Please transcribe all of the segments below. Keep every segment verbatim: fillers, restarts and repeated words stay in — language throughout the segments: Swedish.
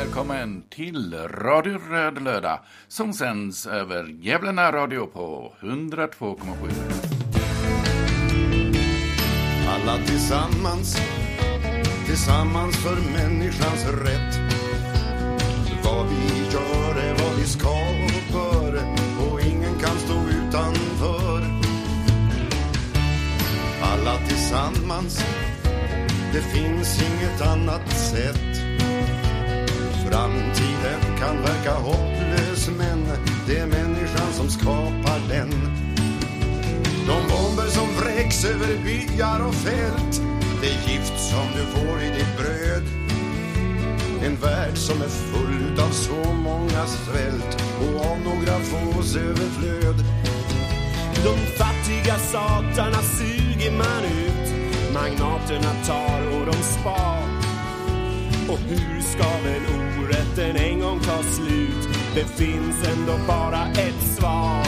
Välkommen till Radio Rödlöda som sänds över Gävle Radio på hundratvå komma sju. Alla tillsammans, tillsammans för människans rätt. Vad vi gör är vad vi ska och bör, och ingen kan stå utanför. Alla tillsammans, det finns inget annat sätt. Framtiden kan verka hopplös, men det är människan som skapar den. De bomber som vräks över byar och fält, det är gift som du får i ditt bröd. En värld som är full av så många svält och av några fås överflöd. De fattiga satarna suger man ut, magnaterna tar och de spar. Och hur ska väl orätten en gång ta slut? Det finns ändå bara ett svar.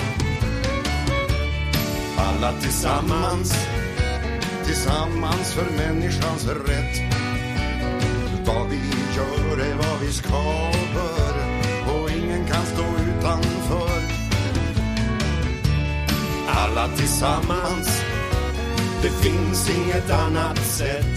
Alla tillsammans, tillsammans för människans rätt. Vad vi gör är vad vi ska och bör, och ingen kan stå utanför. Alla tillsammans, det finns inget annat sätt.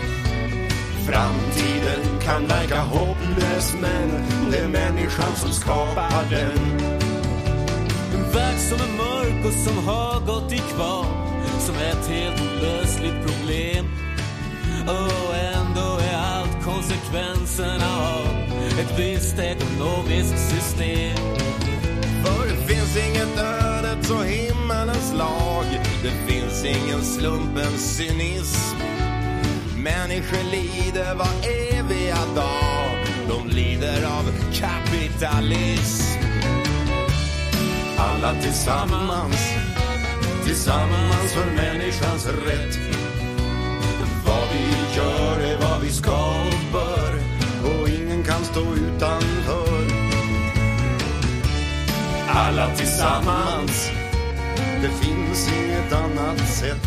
Framtiden kan verka hopplös, men det är människan som skapar den. En värld som är mörk och som har gått i kvar, som är ett helt olösligt problem. Och ändå är allt konsekvenserna av ett visst ekonomiskt system. För det finns inget ödets och himmelens lag, det finns ingen slumpens cynism. Människor lider var eviga dag, de lider av kapitalism. Alla tillsammans, tillsammans för människans rätt. Vad vi gör är vad vi ska och bör, och ingen kan stå utanför. Alla tillsammans, det finns inget annat sätt.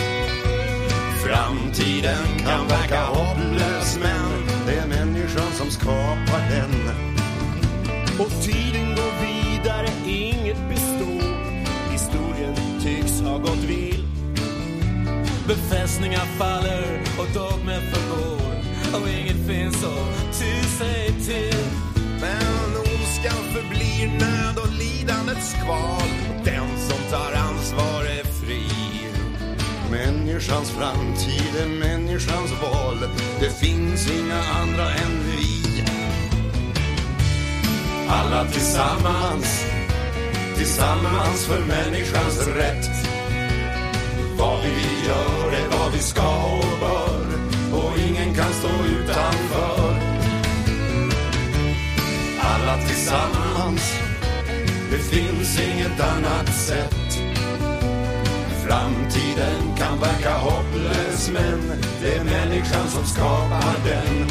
Framtiden kan verka hopplös, men det är människan som skapar den. Och tiden går vidare, inget består. Historien tycks ha gått vill. Befästningar faller och dogmer förgår, och inget finns att ty sig till. Men ondskan förblir nöd och lidandets kval, och den som tar ansvar är fri. Människans framtid är människans val, det finns inga andra än vi. Alla tillsammans, tillsammans för människans rätt. Vad vi gör är vad vi ska och bör, och ingen kan stå utanför. Alla tillsammans, det finns inget annat sätt. Framtiden kan verka hopplös, men det är människan som skapar den.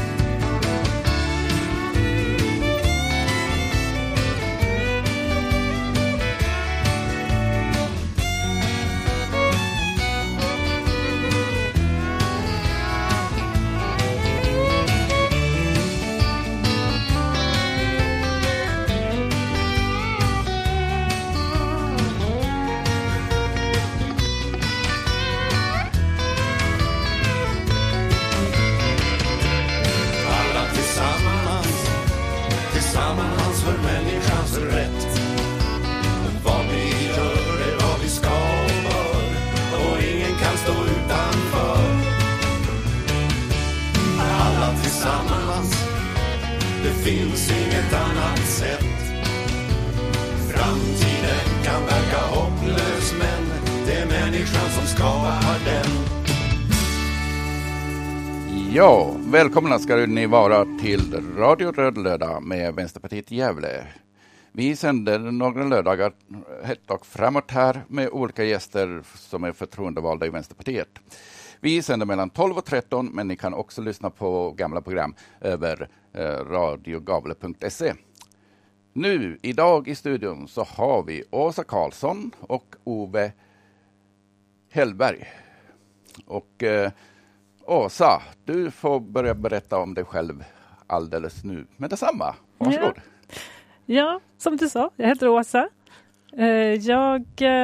Ja, välkomna ska ni vara till Radio Rödlöda med Vänsterpartiet Gävle. Vi sänder några lördagar hett och framåt här med olika gäster som är förtroendevalda i Vänsterpartiet. Vi sänder mellan tolv och tretton, men ni kan också lyssna på gamla program över eh, radiogavle punkt se. Nu, idag i studion så har vi Åsa Karlsson och Ove Hellberg. Och eh, Åsa, du får börja berätta om dig själv alldeles nu. Men detsamma, varsågod. Ja. ja, som du sa, jag heter Åsa. Jag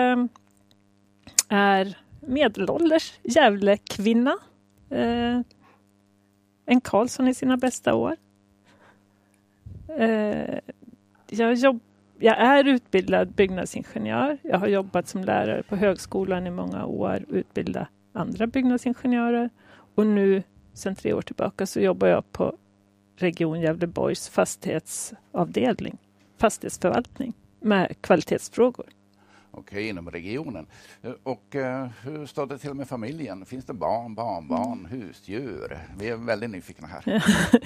är medelålders Gävlekvinna. En Karlsson i sina bästa år. Jag, jobb, jag är utbildad byggnadsingenjör. Jag har jobbat som lärare på högskolan i många år. Utbildat andra byggnadsingenjörer. Och nu, sedan tre år tillbaka, så jobbar jag på Region Gävleborgs fastighetsavdelning. Fastighetsförvaltning med kvalitetsfrågor. Okej, inom regionen. Och uh, hur står det till med familjen? Finns det barn, barnbarn, husdjur? Vi är väldigt nyfikna här.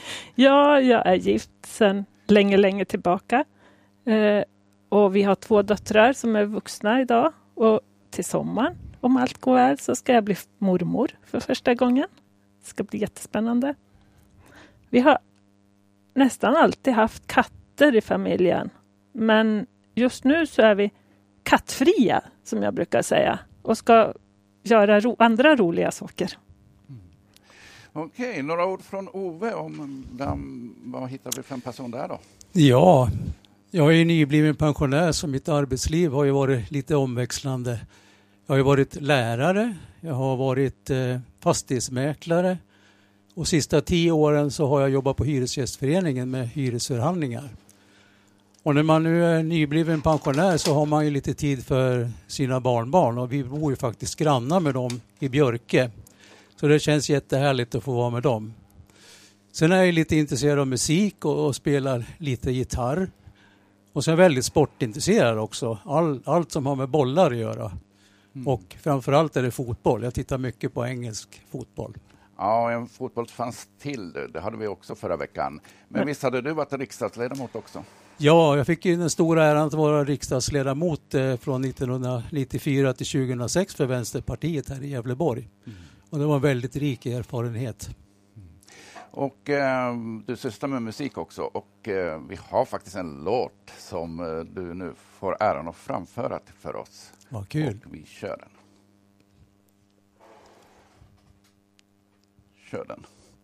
Ja, jag är gift sedan länge, länge tillbaka. Uh, och vi har två döttrar som är vuxna idag. Och till sommaren, om allt går väl, så ska jag bli mormor för första gången. Det ska bli jättespännande. Vi har nästan alltid haft katter i familjen. Men just nu så är vi kattfria, som jag brukar säga. Och ska göra ro- andra roliga saker. Mm. Okej, några ord från Ove om den, vad hittar vi för en person där då? Ja, jag är nybliven pensionär, så mitt arbetsliv har ju varit lite omväxlande. Jag har ju varit lärare, jag har varit eh, fastighetsmäklare. Och sista tio åren så har jag jobbat på Hyresgästföreningen med hyresförhandlingar. Och när man nu är nybliven pensionär så har man ju lite tid för sina barnbarn. Och vi bor ju faktiskt grannar med dem i Björke. Så det känns jättehärligt att få vara med dem. Sen är jag lite intresserad av musik och, och spelar lite gitarr. Och sen är jag väldigt sportintresserad också. All, allt som har med bollar att göra. Mm. Och framförallt är det fotboll. Jag tittar mycket på engelsk fotboll. Ja, en fotbollsfans till. Det hade vi också förra veckan. Men visst hade du varit riksdagsledamot också? Ja, jag fick ju den stora äran att vara riksdagsledamot eh, från nittonhundranittiofyra till tjugohundrasex för Vänsterpartiet här i Gävleborg. Mm. Och det var en väldigt rik erfarenhet. Mm. Och eh, du sysslar med musik också. Och eh, vi har faktiskt en låt som eh, du nu får äran att framföra för oss. Vad kul. Och vi kör den. Kör den.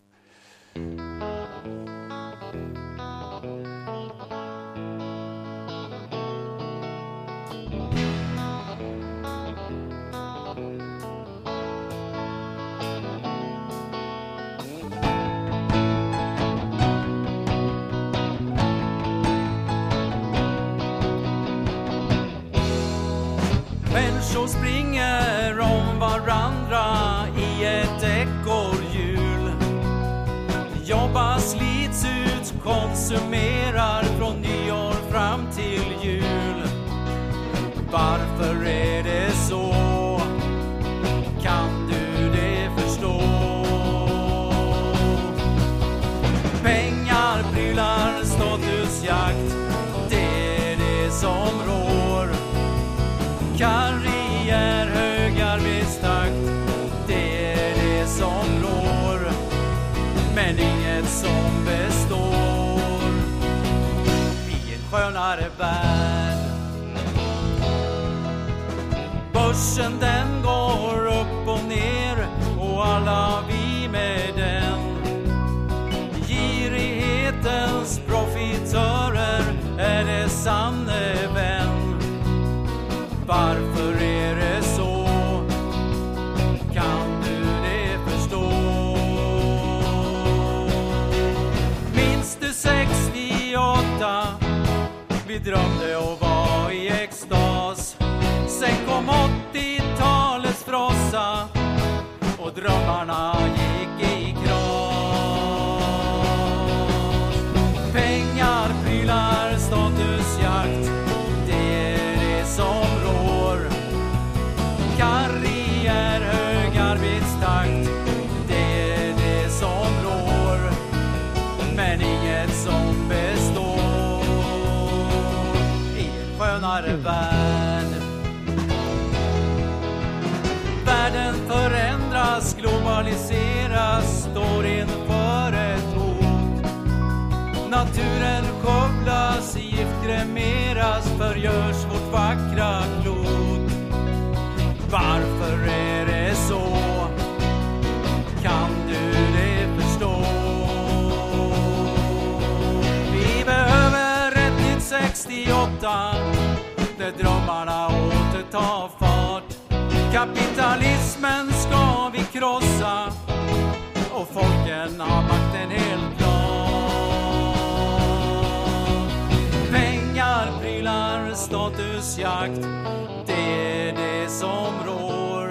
Människor springer om varandra i ett ekorrhjul. Jobbar, slits ut, konsumerar från nyår fram till jul. Varför är det så? Kan du det förstå? Pengar, prylar, statusjakt, det är det som rår. Karriär, hög arbetstakt, det är det som rår. Men inget som består i en skönare värld. Börsen den går upp och ner och alla vi med den. Girighetens profitörer är det sanne vän. Varför är det så? Kan du det förstå? Minns du sextioåtta? Vi drömde och var i extas. Sen kom åttiotalets frossa och drömmarna gick i kras. Pengar, prylar, statusjakt, det är det som rår. Karriär, hög arbetstakt, det är det som rår. Men inget som består i en skönare värld. Världen förändras, globaliseras, står inför ett hot. Naturen skövlas, giftgrämeras, förgörs vårt vackra klot. Varför är det så? Kan du det förstå? Kapitalismen ska vi krossa och folken har makten helt klar. Pengar, prylar, statusjakt, det är det som rår.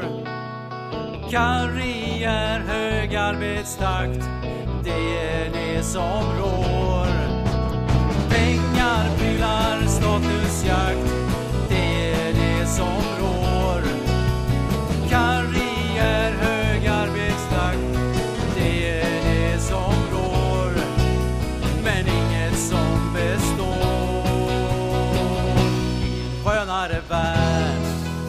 Karriär, hög arbetstakt, det är det som rår. Pengar, prylar, statusjakt, det är det som rår. Karriär, hög arbetstakt, det är det som rår. Men inget som består. Skönare värld.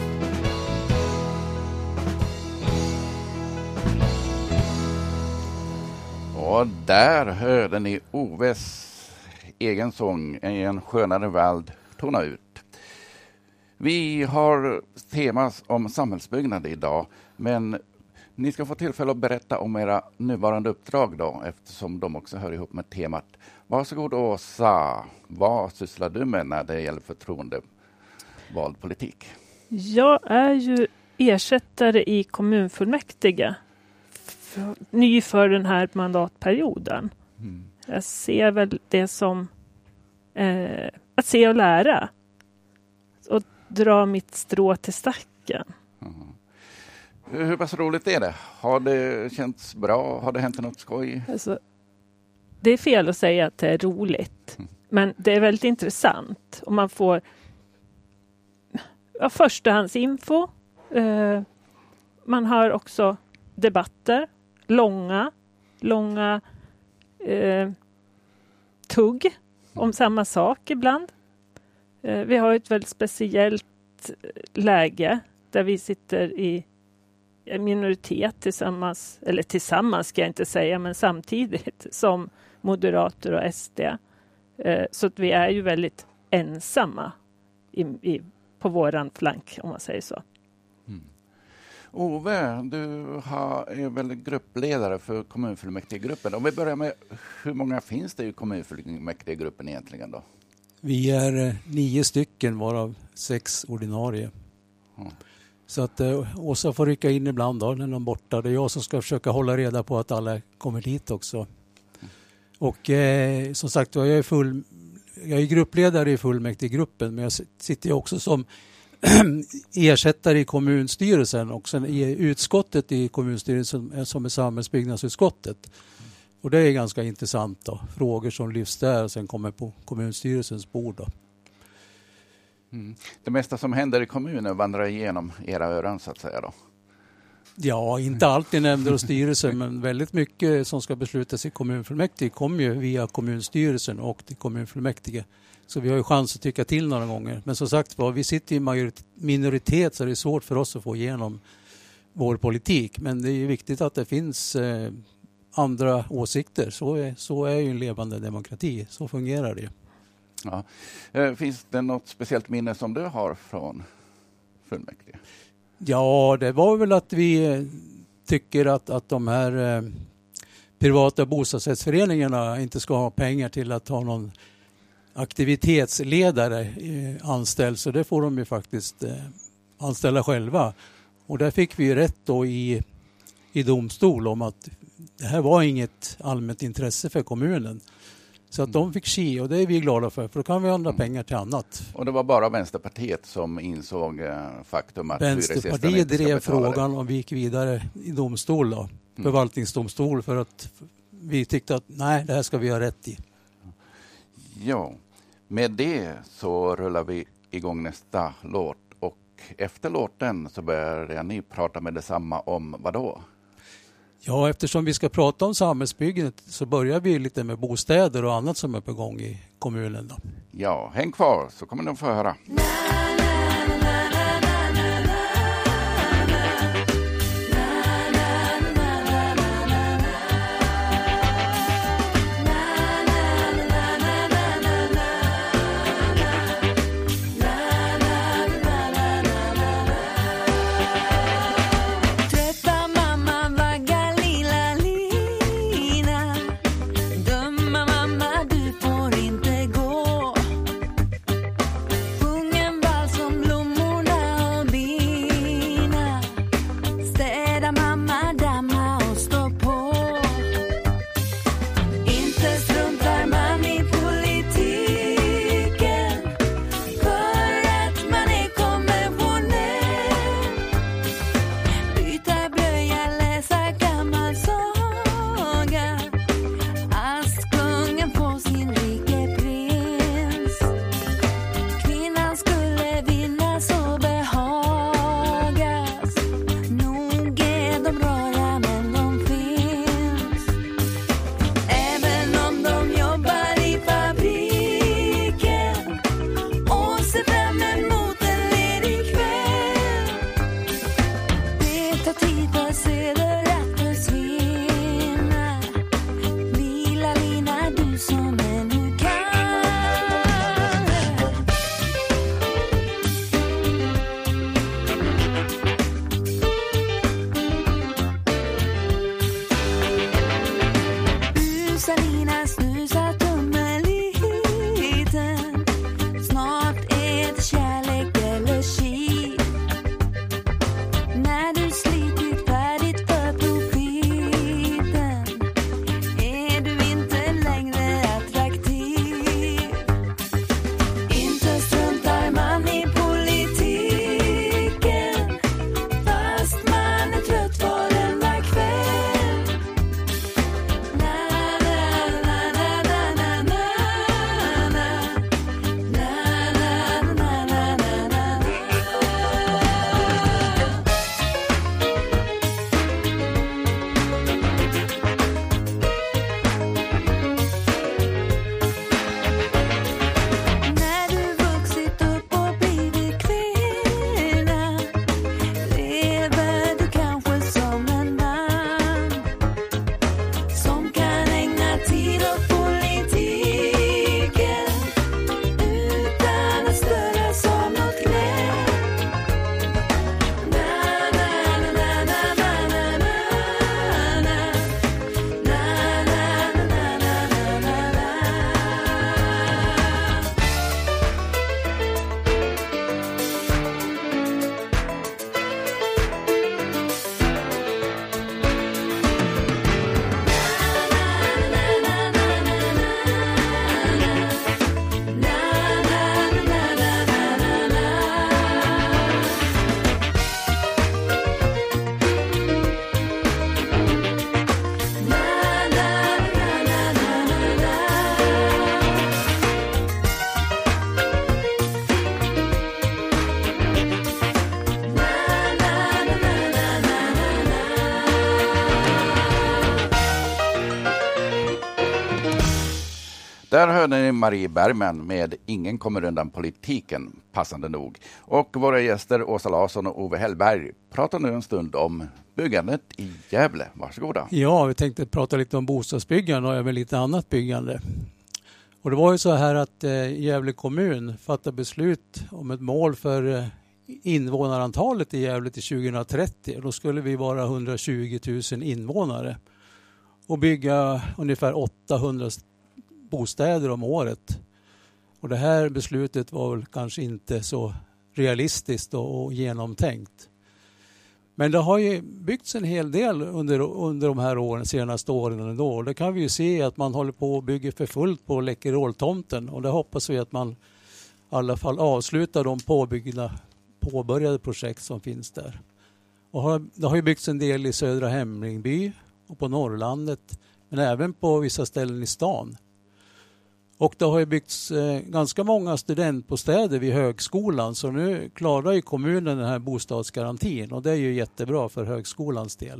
Och där hörde ni Oves egen sång, En skönare värld, tona ut. Vi har temas om samhällsbyggnad idag, men ni ska få tillfälle att berätta om era nuvarande uppdrag då, eftersom de också hör ihop med temat. Varsågod Åsa, vad sysslar du med när det gäller förtroendevald politik? Jag är ju ersättare i kommunfullmäktige, för, ny för den här mandatperioden. Mm. Jag ser väl det som eh, att se och lära. Och dra mitt strå till stacken. Mm. Hur pass roligt är det? Har det känts bra? Har det hänt något skoj? Alltså, det är fel att säga att det är roligt. Mm. Men det är väldigt intressant. Och man får ja, förstahandsinfo. Eh, man har också debatter. Långa. Långa eh, tugg om samma sak ibland. Eh, vi har ett väldigt speciellt läge där vi sitter i minoritet tillsammans, eller tillsammans ska jag inte säga, men samtidigt som Moderater och S D. Eh, så att vi är ju väldigt ensamma i, i, på våran flank, om man säger så. Mm. Ove, du har, är väl gruppledare för kommunfullmäktigegruppen. Om vi börjar med, hur många finns det i kommunfullmäktigegruppen egentligen då? Vi är nio stycken, varav sex ordinarie. Mm. Så att eh, Åsa får rycka in ibland då, när de är borta. Det är jag som ska försöka hålla reda på att alla kommer dit också. Mm. Och eh, som sagt, jag är, full, jag är gruppledare i fullmäktigegruppen, men jag sitter också som ersättare i kommunstyrelsen och sen i utskottet i kommunstyrelsen som är samhällsbyggnadsutskottet. Och det är ganska intressant då. Frågor som lyfts där och sen kommer på kommunstyrelsens bord då. Mm. Det mesta som händer i kommunen vandrar igenom era öron så att säga då? Ja, inte alltid nämnder och styrelsen, men väldigt mycket som ska beslutas i kommunfullmäktige kommer ju via kommunstyrelsen och till kommunfullmäktige. Så vi har ju chans att tycka till några gånger. Men som sagt, vi sitter i minoritet så det är svårt för oss att få igenom vår politik. Men det är ju viktigt att det finns eh, andra åsikter. Så är, så är ju en levande demokrati. Så fungerar det. Ja. Eh, finns det något speciellt minne som du har från fullmäktige? Ja, det var väl att vi tycker att, att de här eh, privata bostadsrättsföreningarna inte ska ha pengar till att ha någon aktivitetsledare eh, anställd. Så det får de ju faktiskt eh, anställa själva. Och där fick vi ju rätt då i, i domstol om att det här var inget allmänt intresse för kommunen. Så att de fick ki och det är vi glada för, för då kan vi använda pengar till annat. Och det var bara Vänsterpartiet som insåg eh, faktum att Vänsterpartiet drev frågan och vi gick vidare i domstol då, mm. förvaltningsdomstol, för att vi tyckte att nej, det här ska vi ha rätt i. Ja, med det så rullar vi igång nästa låt och efter låten så börjar ni prata med detsamma om vad då? Ja, eftersom vi ska prata om samhällsbyggandet så börjar vi lite med bostäder och annat som är på gång i kommunen då. Ja, häng kvar så kommer ni att få höra. Mamma, du får inte gå. Sjung en vals Där hörde ni Marie Bergman med Ingen kommer undan politiken, passande nog. Och våra gäster Åsa Larsson och Ove Hellberg pratar nu en stund om byggandet i Gävle. Varsågoda. Ja, vi tänkte prata lite om bostadsbyggande och även lite annat byggande. Och det var ju så här att eh, Gävle kommun fattade beslut om ett mål för eh, invånarantalet i Gävle till tjugohundratrettio. Då skulle vi vara hundratjugo tusen invånare och bygga ungefär åttahundra bostäder om året. Och det här beslutet var väl kanske inte så realistiskt och genomtänkt. Men det har ju byggts en hel del under, under de här åren, senaste åren ändå. Och det kan vi ju se att man håller på att bygga för fullt på Läkeroltomten. Och det hoppas vi att man i alla fall avslutar de påbyggda, påbörjade projekt som finns där. Och har, det har ju byggts en del i Södra Hemlingby och på Norrlandet. Men även på vissa ställen i stan. Och det har ju byggts eh, ganska många studentbostäder vid högskolan, så nu klarar ju kommunen den här bostadsgarantin och det är ju jättebra för högskolans del.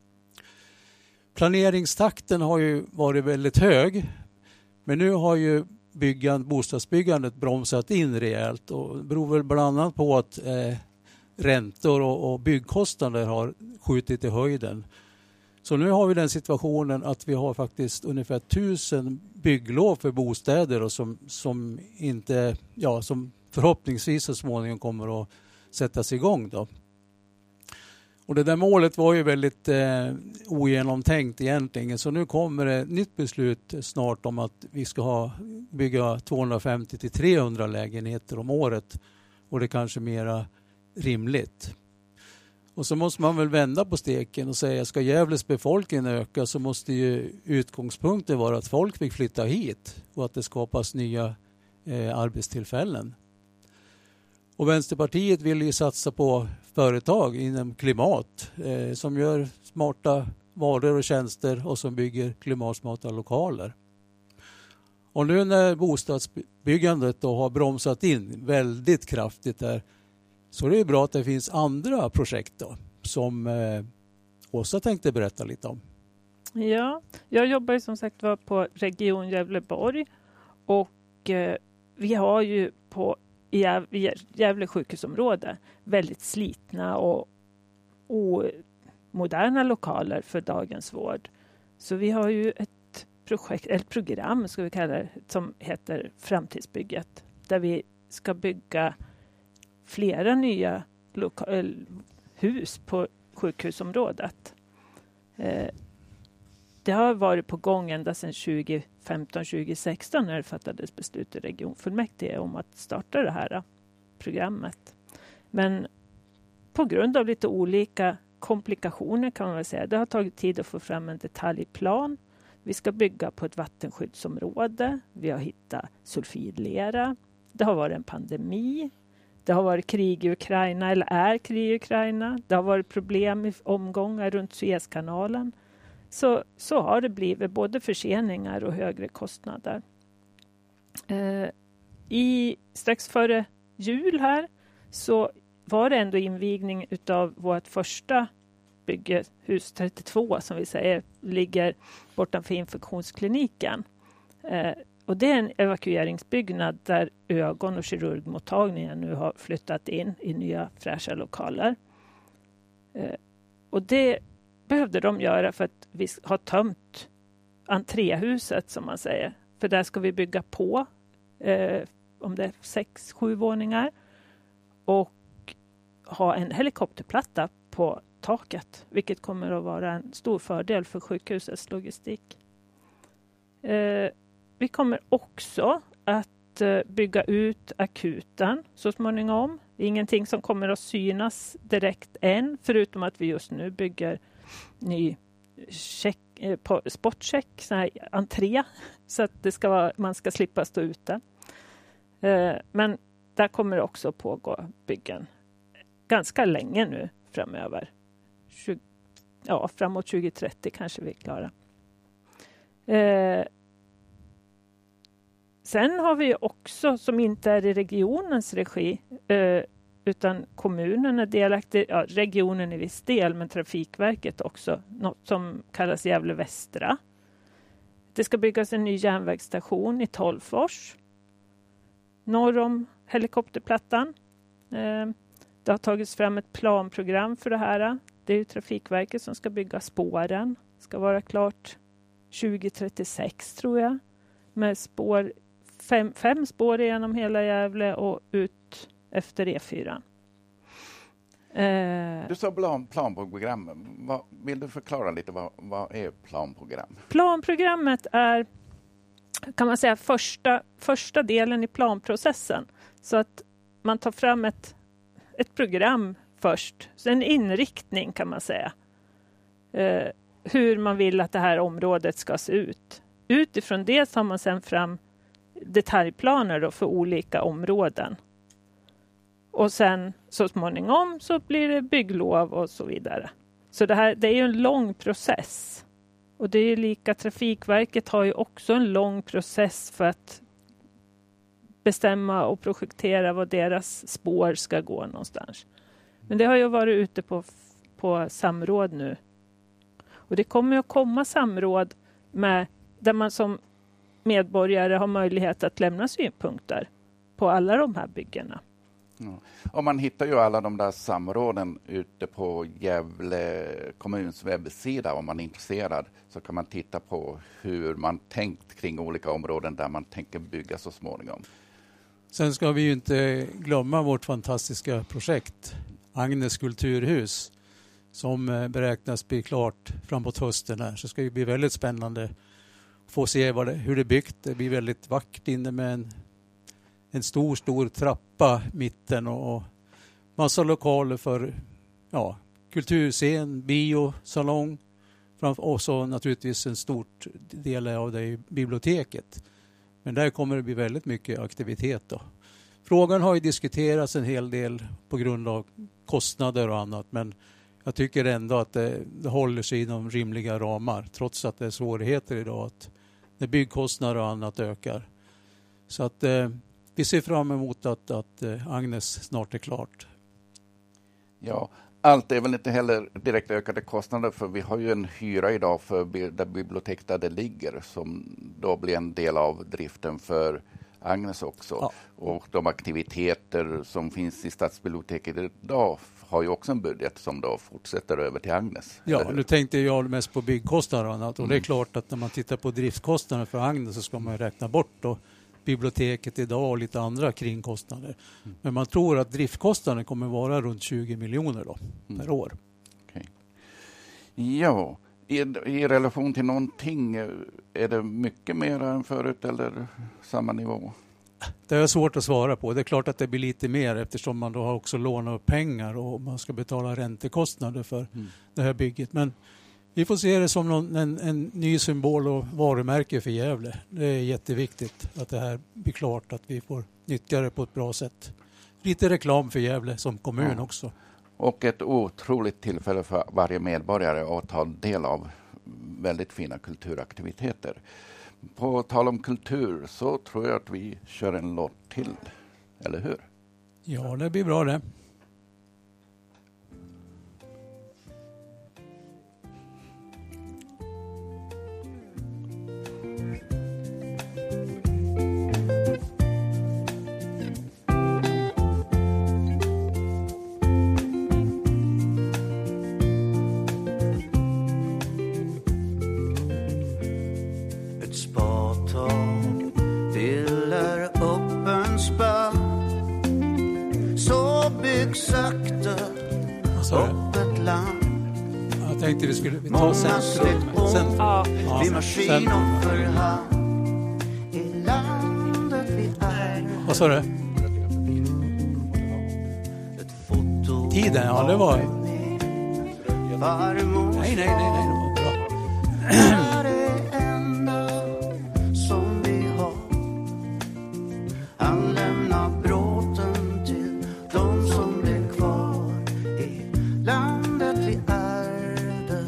Planeringstakten har ju varit väldigt hög, men nu har ju byggan, bostadsbyggandet bromsat in rejält och det beror väl bland annat på att eh, räntor och, och byggkostnader har skjutit i höjden. Så nu har vi den situationen att vi har faktiskt ungefär tusen bygglov för bostäder och som, som, inte, ja, som förhoppningsvis så småningom kommer att sättas igång då. Och det där målet var ju väldigt eh, ogenomtänkt egentligen, så nu kommer det ett nytt beslut snart om att vi ska ha, bygga tvåhundrafemtio till trehundra lägenheter om året och det är kanske mera rimligt. Och så måste man väl vända på steken och säga, ska Gävles befolkning öka så måste ju utgångspunkten vara att folk vill flytta hit och att det skapas nya eh, arbetstillfällen. Och Vänsterpartiet vill ju satsa på företag inom klimat eh, som gör smarta varor och tjänster och som bygger klimatsmarta lokaler. Och nu när bostadsbyggandet då har bromsat in väldigt kraftigt där, så det är bra att det finns andra projekt då, som eh, Åsa tänkte berätta lite om. Ja, jag jobbar ju som sagt var på Region Gävleborg och eh, vi har ju på i Gävle, Gävle sjukhusområde väldigt slitna och omoderna lokaler för dagens vård. Så vi har ju ett projekt, ett program ska vi kalla det, som heter Framtidsbygget, där vi ska bygga flera nya loka- hus på sjukhusområdet. Eh, det har varit på gång ända sedan tjugo femton tjugo sexton när det fattades beslut i regionfullmäktige om att starta det här programmet. Men på grund av lite olika komplikationer kan man väl säga. Det har tagit tid att få fram en detaljplan. Vi ska bygga på ett vattenskyddsområde. Vi har hittat sulfidlera. Det har varit en pandemi. Det har varit krig i Ukraina eller är krig i Ukraina. Det har varit problem i omgångar runt Suezkanalen. Så, så har det blivit både förseningar och högre kostnader. Eh, i, strax före jul här så var det ändå invigning utav vårt första bygge, hus trettiotvå som vi säger, ligger bortanför infektionskliniken. Eh, Och det är en evakueringsbyggnad där ögon- och kirurgmottagningen nu har flyttat in i nya fräscha lokaler. Eh, och det behövde de göra för att vi har tömt entréhuset som man säger. För där ska vi bygga på eh, om det är sex, sju våningar. Och ha en helikopterplatta på taket. Vilket kommer att vara en stor fördel för sjukhusets logistik. Eh, Vi kommer också att bygga ut akuten så småningom. Ingenting som kommer att synas direkt än, förutom att vi just nu bygger ny check, sportcheck, sån här entré, så att det ska vara, man ska slippa stå ute. Men där kommer det också pågå byggen ganska länge nu framöver. tjugo, ja, framåt tjugo trettio kanske vi är klara. Sen har vi också, som inte är i regionens regi, eh, utan kommunen är delaktig, ja, regionen i viss del, men Trafikverket också, något som kallas Gävle Västra. Det ska byggas en ny järnvägsstation i Tolgfors, norr om helikopterplattan. Eh, det har tagits fram ett planprogram för det här. Det är ju Trafikverket som ska bygga spåren. Det ska vara klart tjugo trettiosex tror jag. Med spår, fem, fem spår genom hela Gävle och ut efter E fyra. Eh, Du sa plan, planprogram. Vad, vill du förklara lite vad, vad är planprogram? Planprogrammet är, kan man säga, första, första delen i planprocessen. Så att man tar fram ett, ett program först. Så en inriktning kan man säga. Eh, hur man vill att det här området ska se ut. Utifrån det tar man sedan fram detaljplaner då för olika områden. Och sen så småningom så blir det bygglov och så vidare. Så det här det är ju en lång process. Och det är lika, Trafikverket har ju också en lång process för att bestämma och projektera var deras spår ska gå någonstans. Men det har ju varit ute på, på samråd nu. Och det kommer att komma samråd med, där man som medborgare har möjlighet att lämna synpunkter på alla de här byggena. Ja. Och man hittar ju alla de där samråden ute på Gävle kommuns webbsida. Om man är intresserad så kan man titta på hur man tänkt kring olika områden där man tänker bygga så småningom. Sen ska vi ju inte glömma vårt fantastiska projekt Agnes kulturhus som beräknas bli klart framåt hösten här. Så ska det bli väldigt spännande att få se vad det, hur det är byggt. Det blir väldigt vackert inne med en En stor, stor trappa mitten och, och massa lokaler för ja, kulturscen, bio, salong. Och så naturligtvis en stort del av det i biblioteket. Men där kommer det bli väldigt mycket aktivitet då. Frågan har ju diskuterats en hel del på grund av kostnader och annat. Men jag tycker ändå att det, det håller sig inom rimliga ramar. Trots att det är svårigheter idag att när byggkostnader och annat ökar. Så att eh, vi ser fram emot att, att eh, Agnes snart är klart. Ja, allt är väl inte heller direkt ökade kostnader, för vi har ju en hyra idag för det bibliotek där det ligger som då blir en del av driften för Agnes också. Ja. Och de aktiviteter som finns i stadsbiblioteket idag har ju också en budget som då fortsätter över till Agnes. Ja, nu tänkte jag mest på byggkostnader och annat. Och mm. det är klart att när man tittar på driftskostnader för Agnes så ska man räkna bort då biblioteket idag och lite andra kringkostnader. Mm. Men man tror att driftkostnaden kommer vara runt tjugo miljoner då, mm. per år. Okay. Ja, i, i relation till någonting, är det mycket mer än förut eller samma nivå? Det är svårt att svara på. Det är klart att det blir lite mer eftersom man då har också lånat upp pengar och man ska betala räntekostnader för mm. det här bygget. Men vi får se det som någon, en, en ny symbol och varumärke för Gävle. Det är jätteviktigt att det här blir klart, att vi får nyttja det på ett bra sätt. Lite reklam för Gävle som kommun ja. också. Och ett otroligt tillfälle för varje medborgare att ta del av väldigt fina kulturaktiviteter. På tal om kultur så tror jag att vi kör en låt till, eller hur? Ja, det blir bra det. Jag tänkte vi skulle vi ta centrum. Sen, ja. Ja, vid maskin och för hand i landet vi är. Vad sa du? Tiden, ja det var... Nej, nej, nej, nej, det var bra. Det enda som vi har. Han lämnar bråten till de som blir kvar i landet vi ärvde.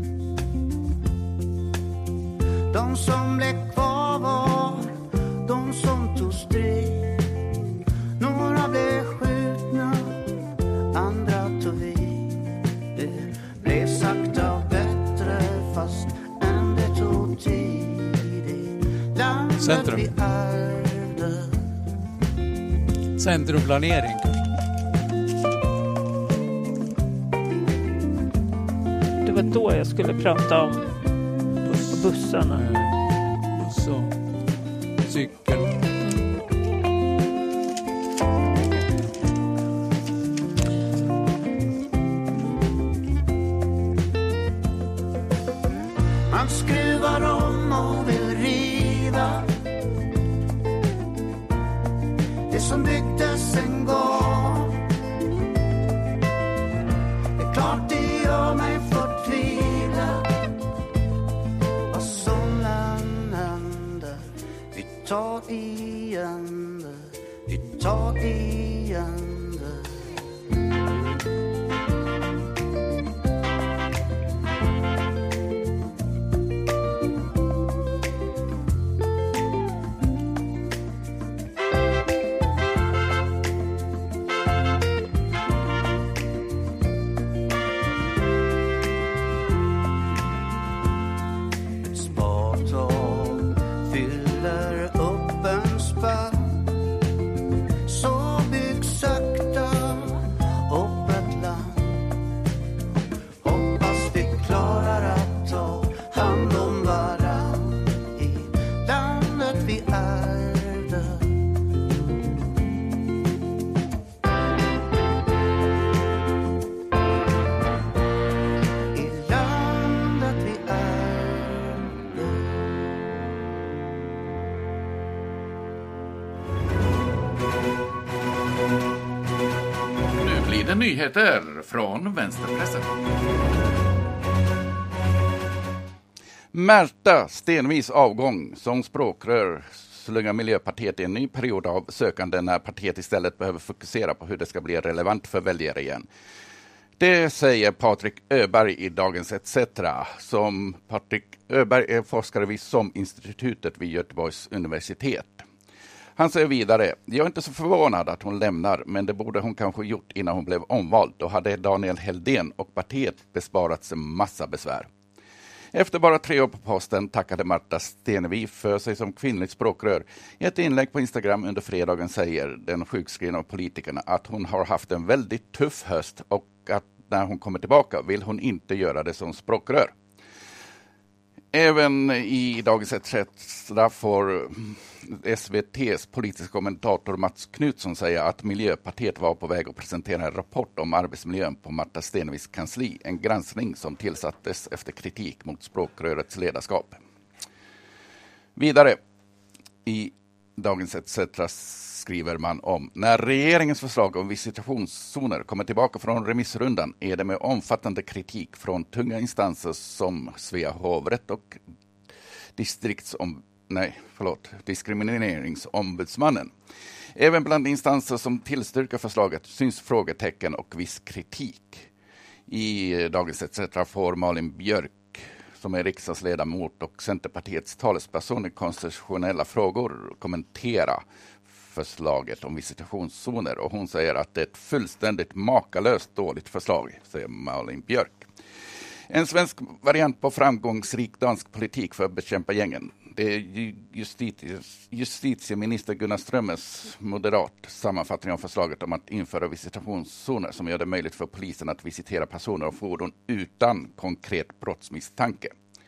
De som blev kvar var de som tog strid. Några blev skjutna, andra tog vid. Det blev sakta bättre fast en Centrum. vi ärvde. Centrumplanering. Det var då jag skulle prata om Buss. bussarna. Eh, Buss och cykel. Man skruvar om och vill riva det som byggdes en gång. Det är klart det gör mig förtvivlad. Vad som än händer, vi tar igen det, vi tar igen det. Spartal fyller upp en spann. Så bygg sakta upp ett land. Hoppas vi klarar att ta hand om varann i landet vi ärvde. I landet vi ärvde. Nu blir det nyheter från vänsterpressen. Märta Stenevis avgång som språkrör slungar Miljöpartiet i en ny period av sökande när partiet istället behöver fokusera på hur det ska bli relevant för väljare igen. Det säger Patrik Öberg i Dagens et cetera. Som Patrik Öberg är forskare vid SOM-institutet vid Göteborgs universitet. Han säger vidare, jag är inte så förvånad att hon lämnar, men det borde hon kanske gjort innan hon blev omvald. Då hade Daniel Heldén och partiet besparats en massa besvär. Efter bara tre år på posten tackade Märta Stenevi för sig som kvinnlig språkrör. I ett inlägg på Instagram under fredagen säger den sjukskrivna politikerna att hon har haft en väldigt tuff höst och att när hon kommer tillbaka vill hon inte göra det som språkrör. Även i Dagens et cetera får S V T:s politiska kommentator Mats Knutsson säga att Miljöpartiet var på väg att presentera en rapport om arbetsmiljön på Märta Stenevis kansli. En granskning som tillsattes efter kritik mot språkrörets ledarskap. Vidare i Dagens et cetera skriver man om när regeringens förslag om visitationszoner kommer tillbaka från remissrundan är det med omfattande kritik från tunga instanser som Svea hovrätt och distriktsom, nej, förlåt, diskrimineringsombudsmannen. Även bland instanser som tillstyrker förslaget syns frågetecken och viss kritik. I Dagens et cetera får Malin Björk, som är riksdagsledamot och Centerpartiets talesperson i konstitutionella frågor, kommentera förslaget om visitationszoner, och hon säger att det är ett fullständigt makalöst dåligt förslag, säger Malin Björk. En svensk variant på framgångsrik dansk politik för att bekämpa gängen. Det är justitie, justitieminister Gunnar Strömmers moderat sammanfattning av förslaget om att införa visitationszoner som gör det möjligt för polisen att visitera personer och fordon utan konkret brottsmisstanke.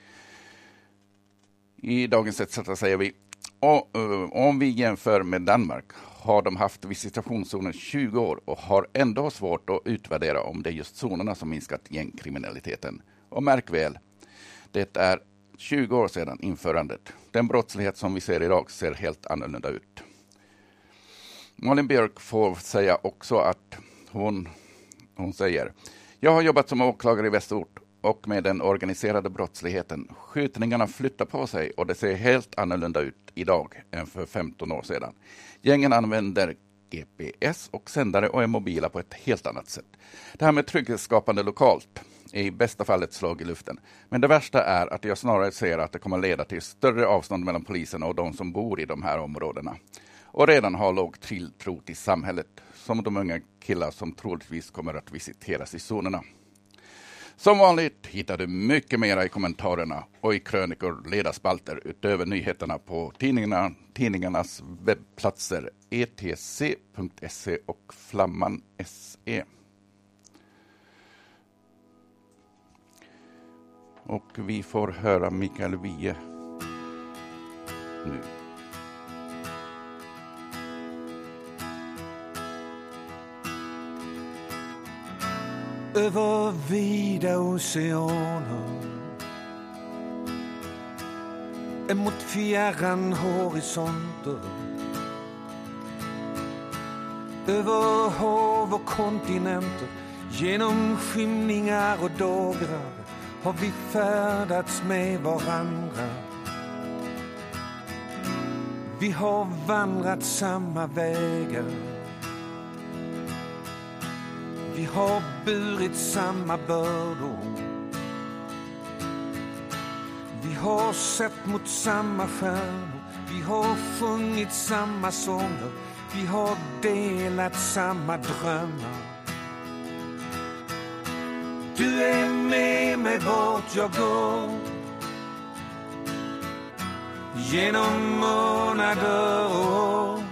I Dagens et cetera säger vi, och, uh, om vi jämför med Danmark har de haft visitationszoner tjugo år och har ändå svårt att utvärdera om det är just zonerna som minskat gängkriminaliteten. Och märk väl, det är tjugo år sedan införandet. Den brottslighet som vi ser idag ser helt annorlunda ut. Malin Björk får säga också att hon, hon säger, jag har jobbat som åklagare i Västerort och med den organiserade brottsligheten. Skjutningarna flyttar på sig och det ser helt annorlunda ut idag än för femton år sedan. Gängen använder G P S och sändare och är mobila på ett helt annat sätt. Det här med trygghetsskapande lokalt är i bästa fall ett slag i luften. Men det värsta är att jag snarare ser att det kommer leda till större avstånd mellan polisen och de som bor i de här områdena. Och redan har låg tilltro till samhället, som de unga killar som troligtvis kommer att visiteras i zonerna. Som vanligt hittar du mycket mera i kommentarerna och i krönikor, ledarspalter utöver nyheterna på tidningarna, tidningarnas webbplatser e t c punkt se och flamman punkt se. Och vi får höra Mikael Wiehe nu. Över vida oceaner, emot fjärran horisonter, över hav och kontinenter, genom skymningar och dagrar har vi färdats med varandra. Vi har vandrat samma vägar, vi har burit samma bördor, vi har sett mot samma stjärnor, vi har sjungit samma sånger, vi har delat samma drömmar. Du är med mig vart jag går, genom månader och år.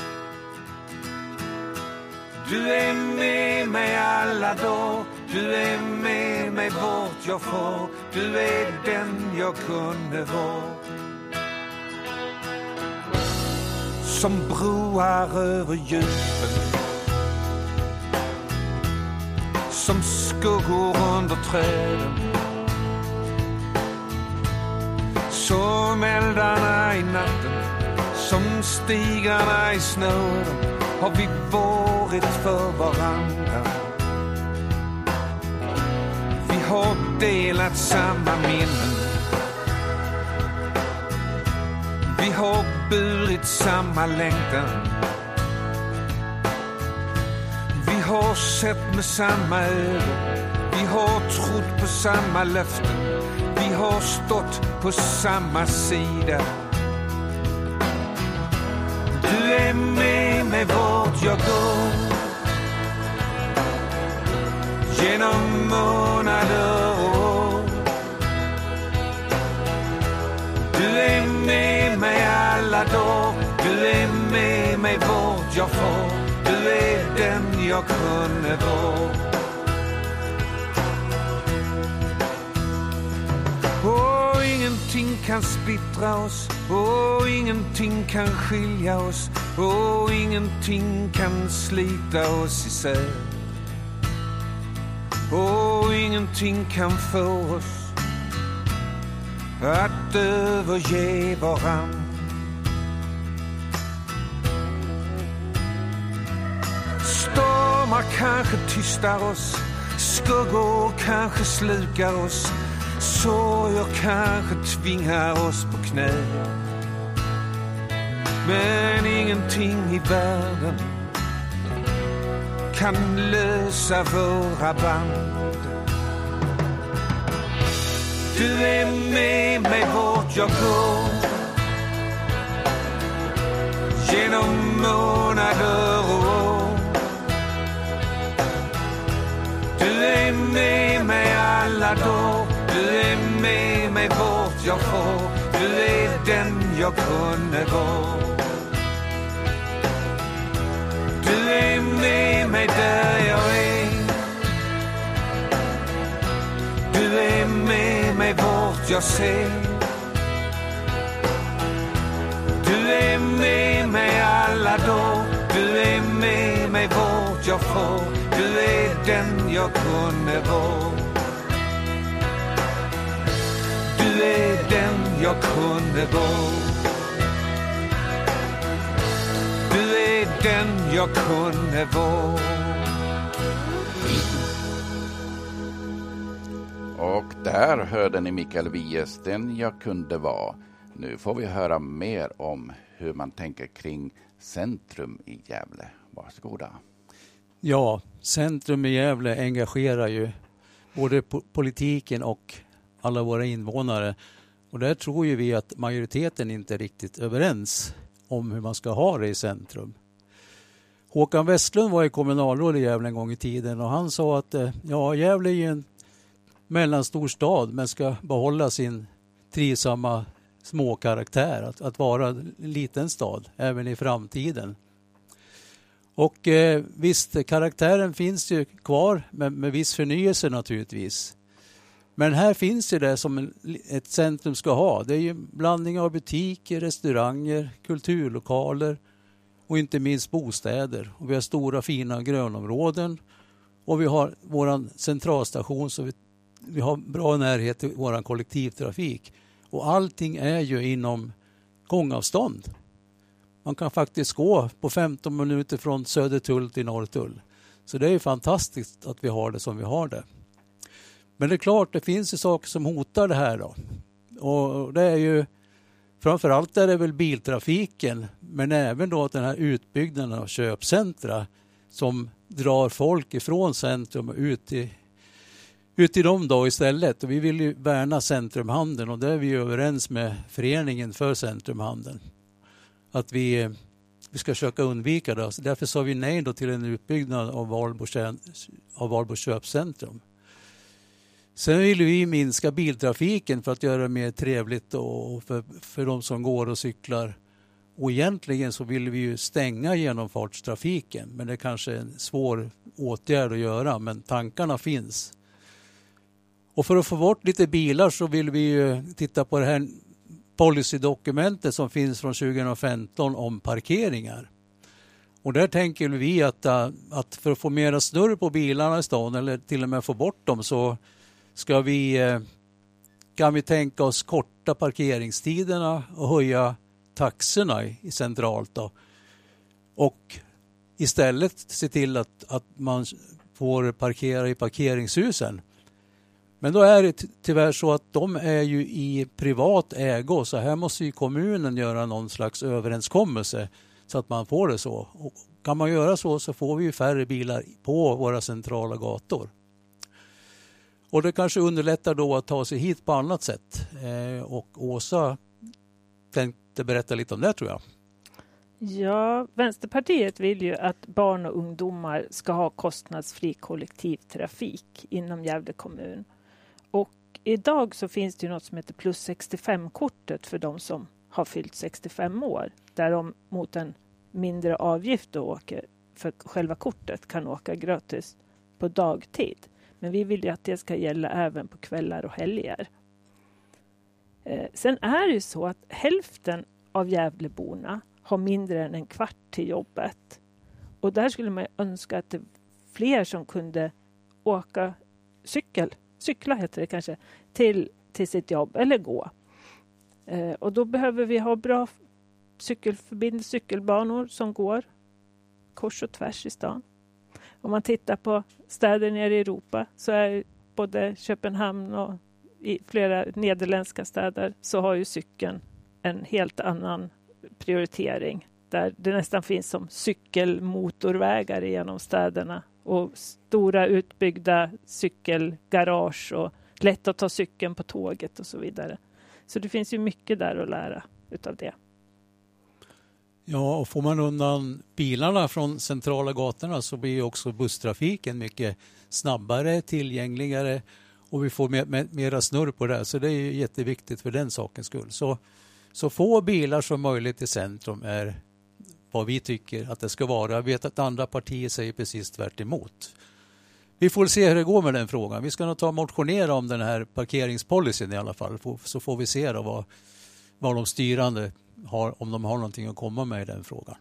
Du är med mig alla dagar, du är med mig vart jag får. Du är den jag kunde vara. Som broar över djupen, som skuggor under träden, som eldarna i natten, som stigarna i snören, har vi varit för varandra. Vi har delat samma minnen, vi har burit samma längtan, vi har sett med samma ögon, vi har trott på samma löften, vi har stått på samma sida. Du är med mig vart jag går, genom månader och år. Du är med mig alla dagar, du är med mig vart jag får. Du är den jag kunde vara. Och ingenting kan splittra oss, och ingenting kan skilja oss, och ingenting kan slita oss isär. Och ingenting kan få oss att överge varann. Stormar kanske tystar oss, skuggor kanske slukar oss, sorger kanske tvingar oss på knä. Men ingenting i världen kan lösa våra band. Du är med mig vart jag går, genom månader och år. Du är med mig alla dagar, du är med mig vart jag får. Du är den jag kunde vara. Du är med mig där jag är, du är med mig vart jag ser. Du är med mig alla dagar, du är med mig vart jag får. Du är den jag kunde vara. Du är den jag kunde vara. Du är den jag kunde vara. Och där hörde ni Mikael Wiehes Den jag kunde vara. Nu får vi höra mer om hur man tänker kring Centrum i Gävle. Varsågoda. Ja, Centrum i Gävle engagerar ju både politiken och alla våra invånare. Och där tror ju vi att majoriteten inte är riktigt överens om hur man ska ha det i centrum. Håkan Westlund var i kommunalråd i Gävle en gång i tiden och han sa att ja, Gävle är ju en mellanstor stad men ska behålla sin trivsamma småkaraktär, att, att vara en liten stad även i framtiden. Och eh, visst, karaktären finns ju kvar med, med viss förnyelse naturligtvis. Men här finns ju det som en, ett centrum ska ha. Det är ju en blandning av butiker, restauranger, kulturlokaler och inte minst bostäder. Och vi har stora fina grönområden och vi har våran centralstation, så vi, vi har bra närhet till våran kollektivtrafik. Och allting är ju inom gångavstånd. Man kan faktiskt gå på femton minuter från Södertull till Norrtull. Så det är ju fantastiskt att vi har det som vi har det. Men det är klart, det finns ju saker som hotar det här då. Och det är ju, framförallt är det väl biltrafiken, men även då den här utbyggnaden av köpcentra som drar folk ifrån centrum och ut i, ut i dem då istället. Och vi vill ju värna centrumhandeln, och det är vi ju överens med föreningen för centrumhandeln. Att vi, vi ska försöka undvika det. Så därför sa vi nej då till en utbyggnad av Valbo, av Valbo köpcentrum. Sen vill vi minska biltrafiken för att göra det mer trevligt och för, för de som går och cyklar. Och egentligen så vill vi ju stänga genomfartstrafiken, men det är kanske en svår åtgärd att göra, men tankarna finns. Och för att få bort lite bilar så vill vi ju titta på det här policydokumentet som finns från tjugohundrafemton om parkeringar. Och där tänker vi att, att för att få mera snurr på bilarna i stan, eller till och med få bort dem, så ska vi, kan vi tänka oss korta parkeringstiderna och höja taxorna i centralt då. Och istället se till att, att man får parkera i parkeringshusen. Men då är det tyvärr så att de är ju i privat ägo, så här måste ju kommunen göra någon slags överenskommelse så att man får det så. Och kan man göra så så får vi ju färre bilar på våra centrala gator. Och det kanske underlättar då att ta sig hit på annat sätt. Eh, och Åsa tänkte berätta lite om det, tror jag. Ja, Vänsterpartiet vill ju att barn och ungdomar ska ha kostnadsfri kollektivtrafik inom Gävle kommun. Och idag så finns det ju något som heter plus sextiofem-kortet för de som har fyllt sextiofem år. Där de mot en mindre avgift då åker för själva kortet kan åka gratis på dagtid. Men vi vill ju att det ska gälla även på kvällar och helger. Eh, sen är det ju så att hälften av Gävleborna har mindre än en kvart till jobbet. Och där skulle man önska att det fler som kunde åka cykel, cykla heter det kanske, till, till sitt jobb eller gå. Eh, och då behöver vi ha bra cykelförbindelse, cykelbanor som går kors och tvärs i stan. Om man tittar på städer nere i Europa så är både Köpenhamn och i flera nederländska städer så har ju cykeln en helt annan prioritering. Där det nästan finns som cykelmotorvägar genom städerna och stora utbyggda cykelgarage och lätt att ta cykeln på tåget och så vidare. Så det finns ju mycket där att lära utav det. Ja, och får man undan bilarna från centrala gatorna så blir också busstrafiken mycket snabbare, tillgängligare och vi får mer, mer, mera snurr på det. Så det är ju jätteviktigt för den sakens skull. Så, så få bilar som möjligt i centrum är vad vi tycker att det ska vara. Jag vet att andra partier säger precis tvärt emot. Vi får se hur det går med den frågan. Vi ska nog ta och motionera om den här parkeringspolicyn i alla fall. Så får vi se då vad, vad de styrande har, om de har någonting att komma med i den frågan.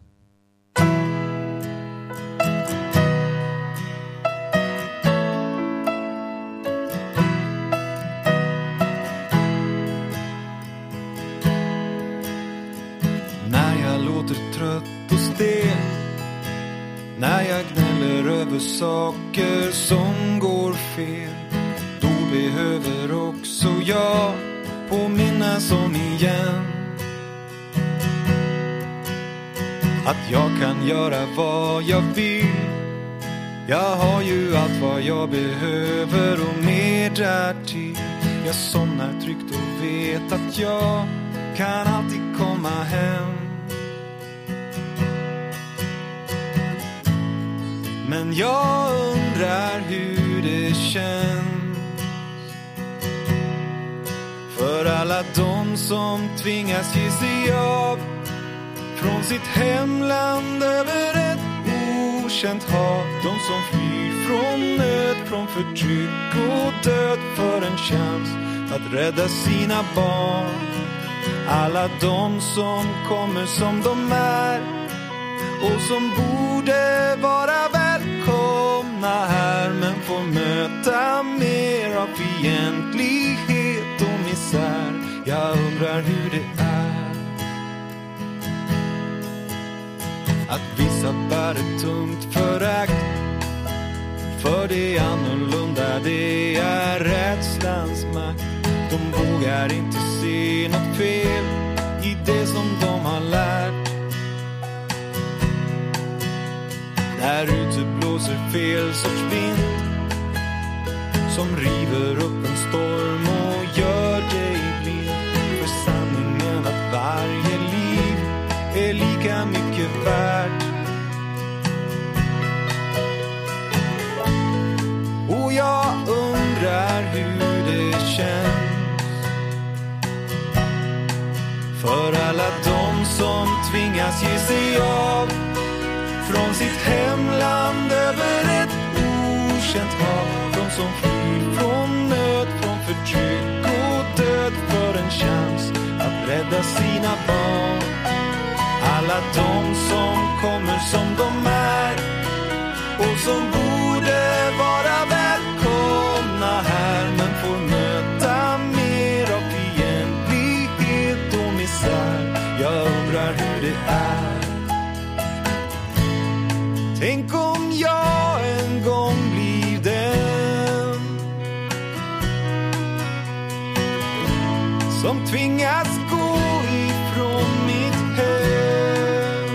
När jag låter trött och stel, när jag gnäller över saker som går fel, då behöver också jag påminnas om igen att jag kan göra vad jag vill. Jag har ju allt vad jag behöver och mer därtill. Jag somnar tryggt och vet att jag kan alltid komma hem. Men jag undrar hur det känns Alla de som tvingas ge sig av från sitt hemland över ett okänt hav. De som flyr från nöd, från förtryck och död för en chans att rädda sina barn. Alla de som kommer som de är och som borde vara välkomna här, men får möta mer av fientlighet och misär. Jag undrar hur det är att vissa bär ett tungt förakt för det annorlunda, det är rädslans makt. De vågar inte se något fel i det som de har lärt. Där ute blåser fel sorts vind som river upp en storm och gör dig blind för sanningen att varje liv är lika mycket värt. Och jag undrar hur det känns för alla de som tvingas ge sig av från sitt hemland över ett okänt hav. De som flyr från nöd, från förtryck och död för en chans att rädda sina barn. Alla de som kommer som de är och som borde vara välkomna här, men får möta mer av fientlighet och misär. Jag undrar hur det är. Tänk om jag en gång blir den som tvingas gå ifrån mitt hem.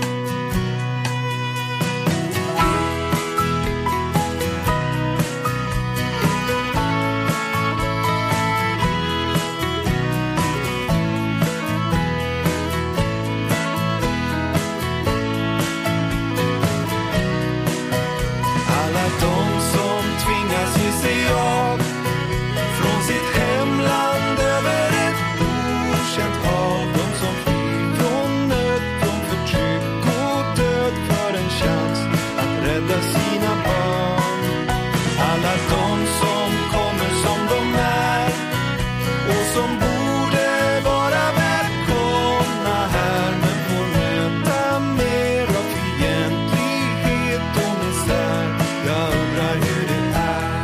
Alla de som tvingas ge sig av från sitt hemland över ett okänt hav. De som flyr från nöd, från förtryck och död för en chans att rädda sina barn. Alla de som kommer som de är och som borde vara välkomna här, men får möta mer av fientlighet och misär. Jag undrar hur det är.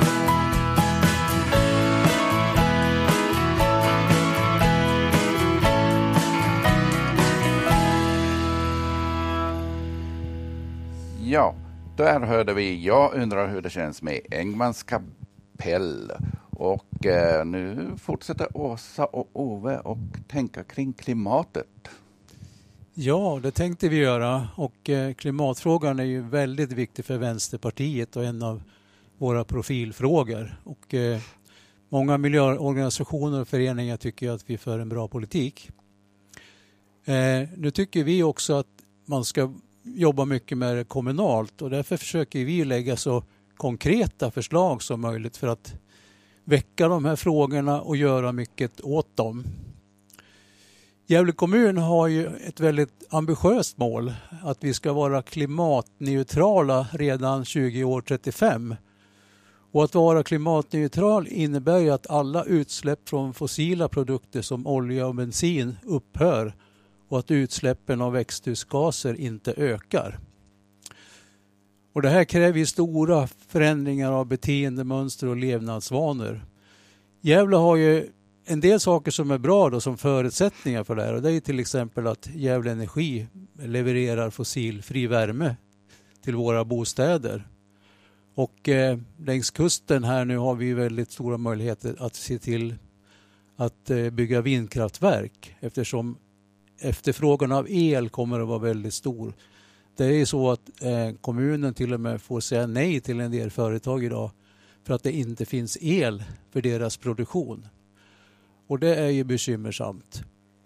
Ja, där hörde vi Jag undrar hur det känns med Engmans kapell. Och eh, nu fortsätter Åsa och Ove och tänka kring klimatet. Ja, det tänkte vi göra, och eh, klimatfrågan är ju väldigt viktig för Vänsterpartiet och en av våra profilfrågor. Och eh, många miljöorganisationer och föreningar tycker att vi för en bra politik. Eh, nu tycker vi också att man ska jobba mycket med det kommunalt, och därför försöker vi lägga så konkreta förslag som möjligt för att väcka de här frågorna och göra mycket åt dem. Gävle kommun har ju ett väldigt ambitiöst mål att vi ska vara klimatneutrala redan tjugo trettiofem. Och att vara klimatneutral innebär ju att alla utsläpp från fossila produkter som olja och bensin upphör och att utsläppen av växthusgaser inte ökar. Och det här kräver stora förändringar av beteendemönster och levnadsvanor. Gävle har ju en del saker som är bra då, som förutsättningar för det här. Och det är till exempel att Gävle Energi levererar fossilfri värme till våra bostäder. Och eh, längs kusten här nu har vi väldigt stora möjligheter att se till att eh, bygga vindkraftverk, eftersom efterfrågan av el kommer att vara väldigt stor. Det är ju så att eh, kommunen till och med får säga nej till en del företag idag för att det inte finns el för deras produktion. Och det är ju bekymmersamt.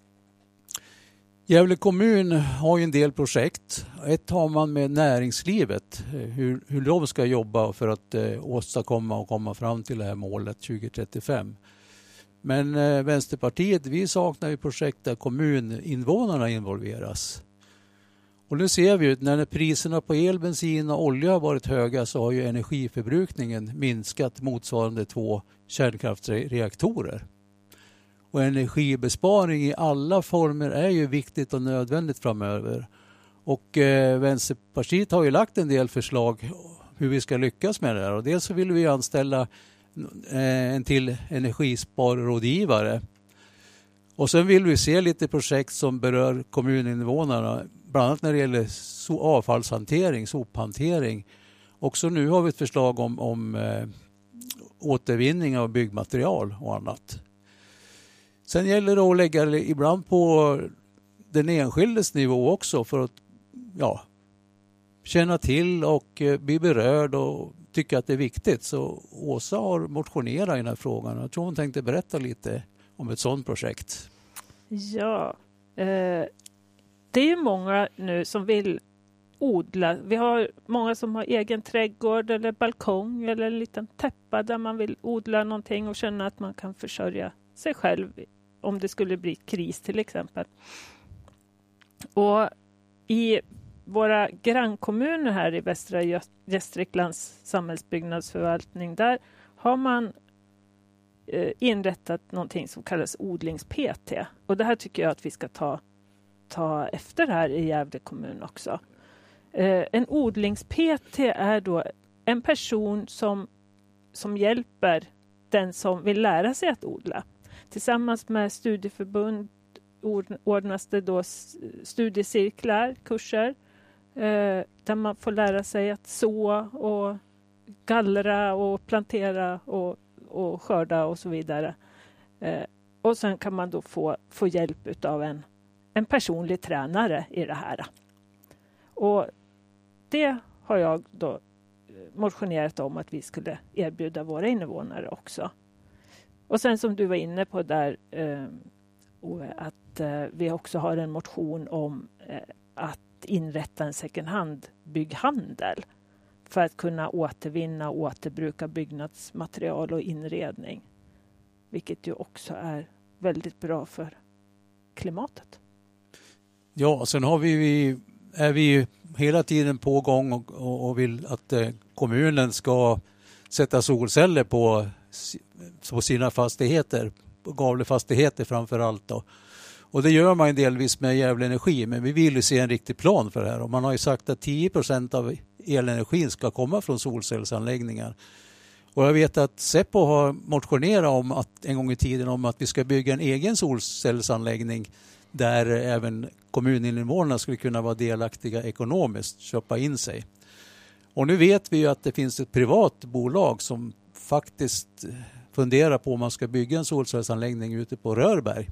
Gävle kommun har ju en del projekt. Ett har man med näringslivet, hur, hur de ska jobba för att eh, åstadkomma och komma fram till det här målet tjugo trettiofem. Men eh, Vänsterpartiet, vi saknar ju projekt där kommuninvånarna involveras. Och nu ser vi ju när priserna på el, bensin och olja har varit höga så har ju energiförbrukningen minskat motsvarande två kärnkraftsreaktorer. Och energibesparing i alla former är ju viktigt och nödvändigt framöver. Och eh, Vänsterpartiet har ju lagt en del förslag hur vi ska lyckas med det här. Och dels så vill vi anställa eh, en till energisparrådgivare. Och sen vill vi se lite projekt som berör kommuninvånarna. Bland annat när det gäller so- avfallshantering, sophantering. Också nu har vi ett förslag om, om eh, återvinning av byggmaterial och annat. Sen gäller det att lägga det ibland på den enskildes nivå också för att ja, känna till och eh, bli berörd och tycka att det är viktigt. Så Åsa har motionerat i den här frågan. Jag tror hon tänkte berätta lite om ett sådant projekt. Ja, eh, det är ju många nu som vill odla. Vi har många som har egen trädgård eller balkong eller en liten täppa där man vill odla någonting och känna att man kan försörja sig själv om det skulle bli kris till exempel. Och i våra grannkommuner här i Västra Gästriklands samhällsbyggnadsförvaltning, där har man eh, inrättat någonting som kallas odlings-P T. Och det här tycker jag att vi ska ta, ta efter här i Gävle kommun också. Eh, en odlings-P T är då en person som, som hjälper den som vill lära sig att odla. Tillsammans med studieförbund ordnas det då studiecirklar, kurser eh, där man får lära sig att så och gallra och plantera och, och skörda och så vidare. Eh, och sen kan man då få, få hjälp av en, en personlig tränare i det här. Och det har jag då motionerat om att vi skulle erbjuda våra invånare också. Och sen som du var inne på där eh, att eh, vi också har en motion om eh, att inrätta en second hand bygghandel för att kunna återvinna och återbruka byggnadsmaterial och inredning. Vilket ju också är väldigt bra för klimatet. Ja, sen har vi, vi, är vi hela tiden på gång och, och, och vill att eh, kommunen ska sätta solceller på, på sina fastigheter, på Gavlefastigheter framför allt då. Och det gör man delvis med Gävle Energi, men vi vill ju se en riktig plan för det här. Och man har ju sagt att tio procent av elenergin ska komma från solcellsanläggningar. Och jag vet att Seppo har motionerat om att en gång i tiden om att vi ska bygga en egen solcellsanläggning där även kommuninvånarna skulle kunna vara delaktiga ekonomiskt, köpa in sig. Och nu vet vi ju att det finns ett privat bolag som faktiskt funderar på om man ska bygga en solcellsanläggning ute på Rörberg.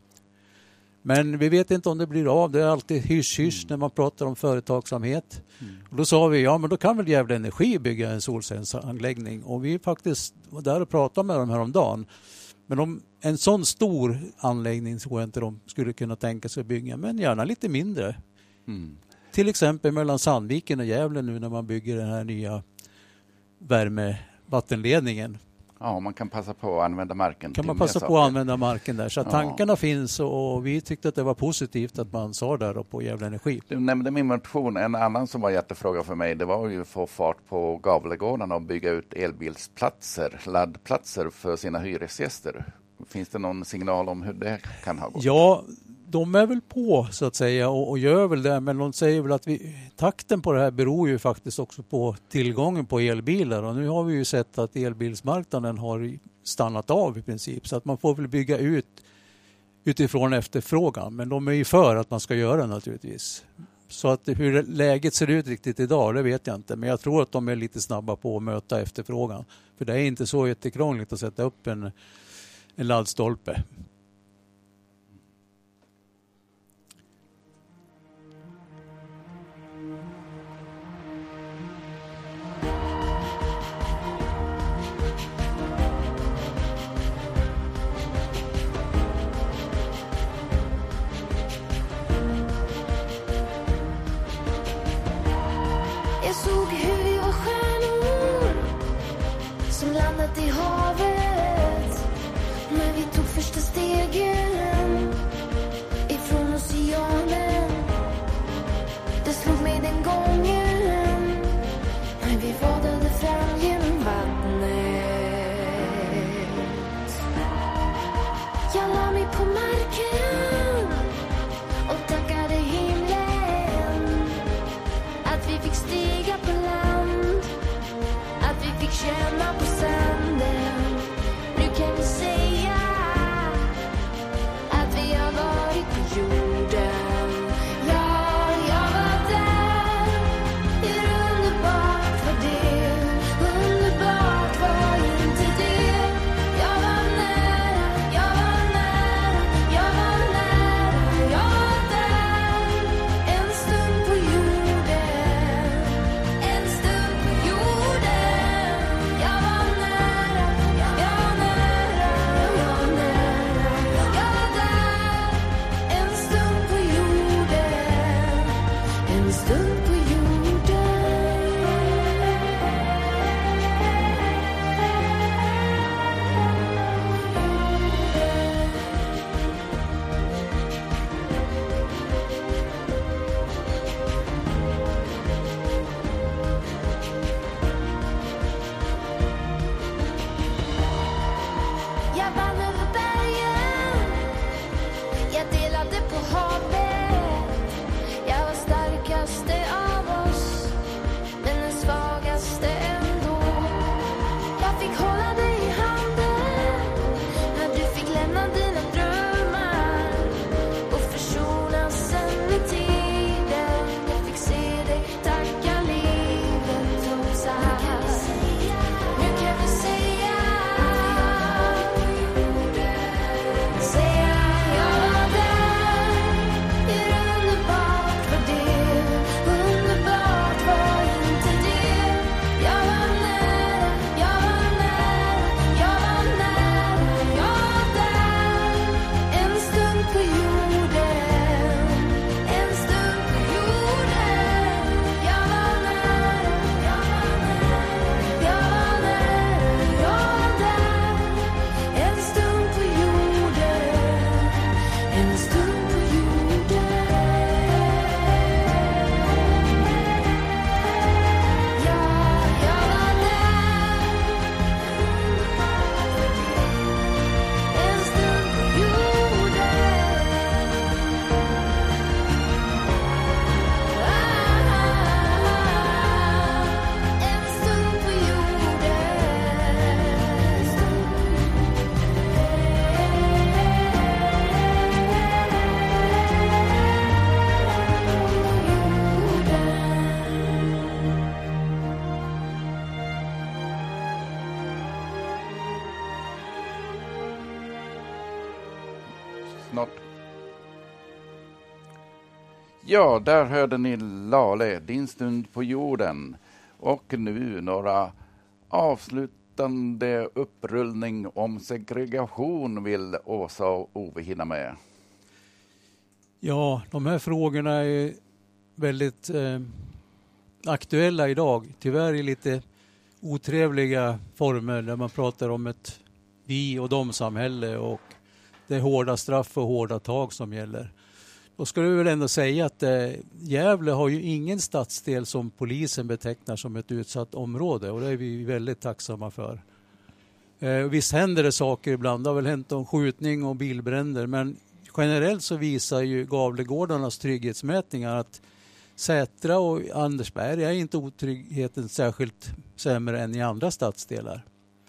Men vi vet inte om det blir av. Det är alltid hysch-hysch mm. när man pratar om företagsamhet. Mm. Och då sa vi, ja men då kan väl Gävle Energi bygga en solcellsanläggning. Och vi faktiskt var där och pratade med dem här om dagen. Men om en sån stor anläggning tror jag inte de skulle kunna tänka sig att bygga. Men gärna lite mindre. Mm. Till exempel mellan Sandviken och Gävle nu när man bygger den här nya värmevattenledningen. Ja, man kan passa på att använda marken. Kan man passa på att använda marken där. Så att ja. tankarna finns och vi tyckte att det var positivt att man sa där på Gävle Energi. Du nämnde min motion. En annan som var jättefråga för mig, det var ju att få fart på Gavlegårdarna och bygga ut elbilsplatser, laddplatser för sina hyresgäster. Finns det någon signal om hur det kan ha gått? Ja, de är väl på så att säga och, och gör väl det, men de säger väl att vi, takten på det här beror ju faktiskt också på tillgången på elbilar och nu har vi ju sett att elbilsmarknaden har stannat av i princip så att man får väl bygga ut utifrån efterfrågan, men de är ju för att man ska göra naturligtvis. Så att hur läget ser ut riktigt idag, det vet jag inte, men jag tror att de är lite snabba på att möta efterfrågan, för det är inte så jättekrångligt att sätta upp en, en laddstolpe. I havet när vi tog första något. Ja, där hörde ni Lale, Din stund på jorden. Och nu några avslutande upprullning om segregation vill Åsa och Ove hinna med. Ja, de här frågorna är väldigt eh, aktuella idag. Tyvärr i lite otrevliga former där man pratar om ett vi- och dom-samhälle och det är hårda straff och hårda tag som gäller. Då ska du väl ändå säga att eh, Gävle har ju ingen stadsdel som polisen betecknar som ett utsatt område och det är vi väldigt tacksamma för. Eh, visst händer det saker ibland, det har väl hänt om skjutning och bilbränder, men generellt så visar ju Gavlegårdarnas trygghetsmätningar att Sätra och Andersberg är inte otryggheten särskilt sämre än i andra stadsdelar.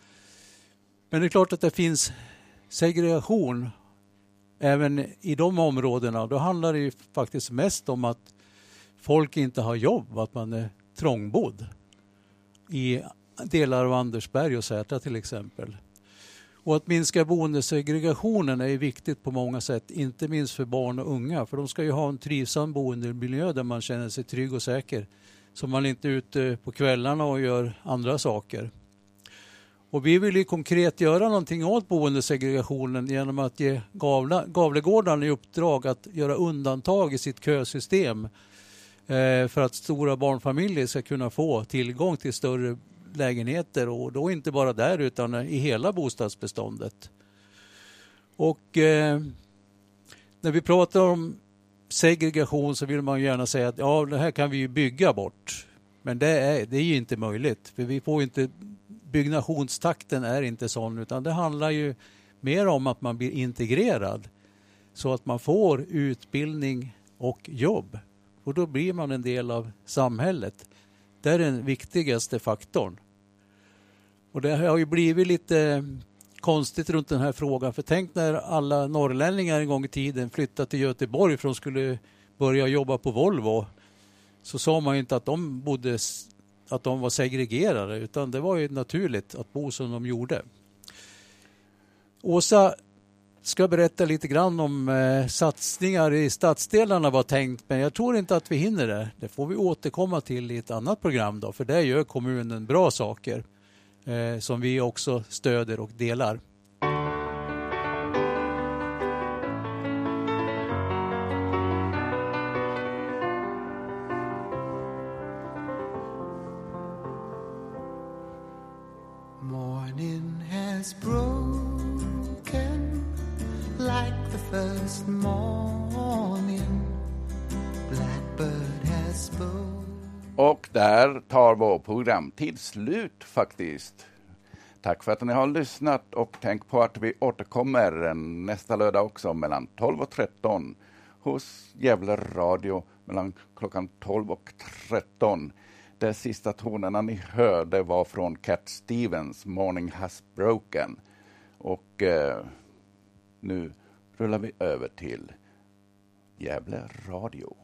Men det är klart att det finns segregation även i de områdena. Då handlar det ju faktiskt mest om att folk inte har jobb, att man är trångbodd i delar av Andersberg och Sätra till exempel. Och att minska boendesegregationen är viktigt på många sätt, inte minst för barn och unga. För de ska ju ha en trivsam boendemiljö där man känner sig trygg och säker. Så man inte är ute på kvällarna och gör andra saker. Och vi vill ju konkret göra någonting åt boendesegregationen genom att ge Gavla, Gavlegårdarna i uppdrag att göra undantag i sitt kösystem eh, för att stora barnfamiljer ska kunna få tillgång till större lägenheter och då inte bara där utan i hela bostadsbeståndet. Och eh, när vi pratar om segregation så vill man gärna säga att ja, det här kan vi ju bygga bort. Men det är, det är ju inte möjligt för vi får inte, byggnationstakten är inte sån utan det handlar ju mer om att man blir integrerad så att man får utbildning och jobb och då blir man en del av samhället. Det är den viktigaste faktorn. Och det har ju blivit lite konstigt runt den här frågan. För tänk när alla norrlänningar en gång i tiden flyttade till Göteborg för de skulle börja jobba på Volvo. Så sa man ju inte att de bodde, att de var segregerade utan det var ju naturligt att bo som de gjorde. Åsa ska berätta lite grann om eh, satsningar i stadsdelarna var tänkt, men jag tror inte att vi hinner det. Det får vi återkomma till i ett annat program då, för där gör kommunen bra saker eh, som vi också stöder och delar. Morning has broken like the first morning. Blackbird has spoken. Och där tar vår programtid slut faktiskt. Tack för att ni har lyssnat och tänk på att vi återkommer nästa lördag också mellan tolv och tretton hos Gävle Radio mellan klockan tolv och tretton. De sista tonerna ni hörde var från Cat Stevens, Morning Has Broken. Och eh, nu rullar vi över till Gävle Radio.